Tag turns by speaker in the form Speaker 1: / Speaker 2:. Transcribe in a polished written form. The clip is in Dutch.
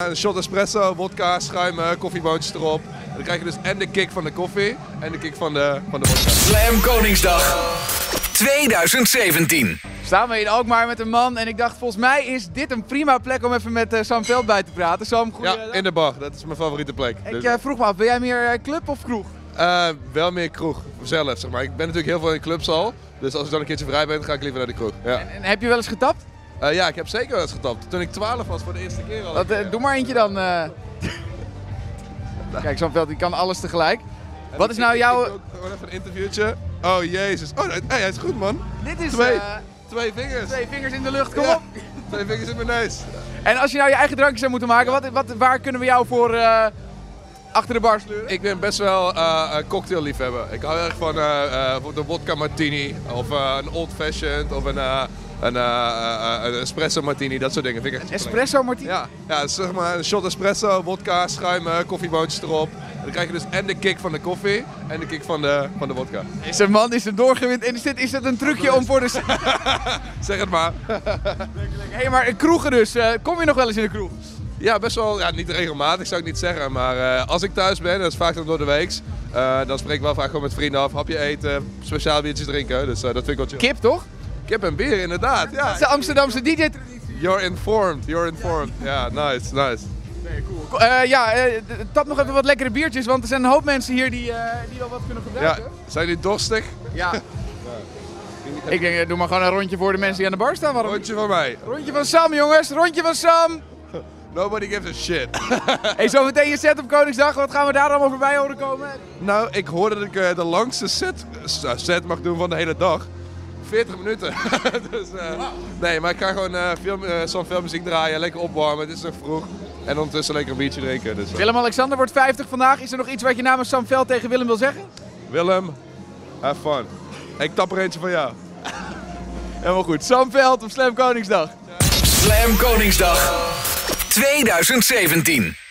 Speaker 1: Een shot espresso, wodka, schuim, koffieboontjes erop. En dan krijg je dus en de kick van de koffie en de kick van de wodka.
Speaker 2: Slam Koningsdag 2017.
Speaker 3: Staan we in Alkmaar met een man en ik dacht, volgens mij is dit een prima plek om even met Sam Veld bij te praten. Sam, goeie...
Speaker 1: Ja, in de bar. Dat is mijn favoriete plek.
Speaker 3: Ik vroeg me af, ben jij meer club of kroeg?
Speaker 1: Wel meer kroeg, zelf zeg maar. Ik ben natuurlijk heel veel in clubs al. Dus als ik dan een keertje vrij ben, ga ik liever naar de kroeg. Ja,
Speaker 3: En heb je wel eens getapt?
Speaker 1: ja, ik heb zeker wel eens getapt. Toen ik 12 was voor de eerste keer al.
Speaker 3: Doe maar eentje dan. Kijk, Sam Veld, die kan alles tegelijk. Wat is nou jouw...
Speaker 1: Ik ook gewoon even een interviewtje. Oh jezus. Oh, hij is goed man.
Speaker 3: Dit is...
Speaker 1: Twee vingers.
Speaker 3: 2 vingers in de lucht, kom
Speaker 1: Ja,
Speaker 3: op!
Speaker 1: 2 vingers in mijn neus.
Speaker 3: En als je nou je eigen drankje zou moeten maken, waar kunnen we jou voor achter de bar sleuren?
Speaker 1: Ik ben best wel een cocktailliefhebber. Ik hou erg van bijvoorbeeld een vodka martini of een old fashioned of een espresso martini, dat soort dingen. Vind ik echt
Speaker 3: Espresso martini?
Speaker 1: Ja, zeg maar een shot espresso, wodka, schuim, koffieboontjes erop. En dan krijg je dus en de kick van de koffie en de kick van de wodka.
Speaker 3: Deze man is er doorgewind. En is dit een trucje om voor de...
Speaker 1: Zeg het maar.
Speaker 3: Hé, maar een kroegen dus. Kom je nog wel eens in de kroeg?
Speaker 1: Ja, best wel, ja, niet regelmatig zou ik niet zeggen, maar als ik thuis ben, dat is vaak dan door de weeks, dan spreek ik wel vaak gewoon met vrienden af, hapje eten, speciaal biertjes drinken, dus dat vind ik wel chill.
Speaker 3: Kip, toch?
Speaker 1: Kip en bier, inderdaad. Ja.
Speaker 3: Dat is de Amsterdamse DJ-traditie.
Speaker 1: You're informed. Ja, nice.
Speaker 3: Cool. Tap nog even wat lekkere biertjes, want er zijn een hoop mensen hier die wel wat kunnen
Speaker 1: Ja,
Speaker 3: gebruiken.
Speaker 1: zijn jullie dorstig?
Speaker 3: Ja. Ik denk, doe maar gewoon een rondje voor de mensen die aan de bar staan. Waarom?
Speaker 1: Rondje van mij.
Speaker 3: Rondje van Sam, jongens. Rondje van Sam.
Speaker 1: Nobody gives a shit.
Speaker 3: Hey, zometeen je set op Koningsdag. Wat gaan we daar allemaal voorbij horen komen?
Speaker 1: Nou, ik hoorde dat ik de langste set mag doen van de hele dag. 40 minuten. Dus, nee, maar ik ga gewoon zo'n veel muziek draaien, lekker opwarmen. Het is nog vroeg. En ondertussen lekker een biertje drinken. Dus,
Speaker 3: Willem-Alexander wordt 50 vandaag. Is er nog iets wat je namens Sam Veld tegen Willem wil zeggen?
Speaker 1: Willem, have fun. Ik tap er eentje van jou.
Speaker 3: Helemaal goed. Sam Veld op Slam Koningsdag.
Speaker 2: Slam Koningsdag 2017.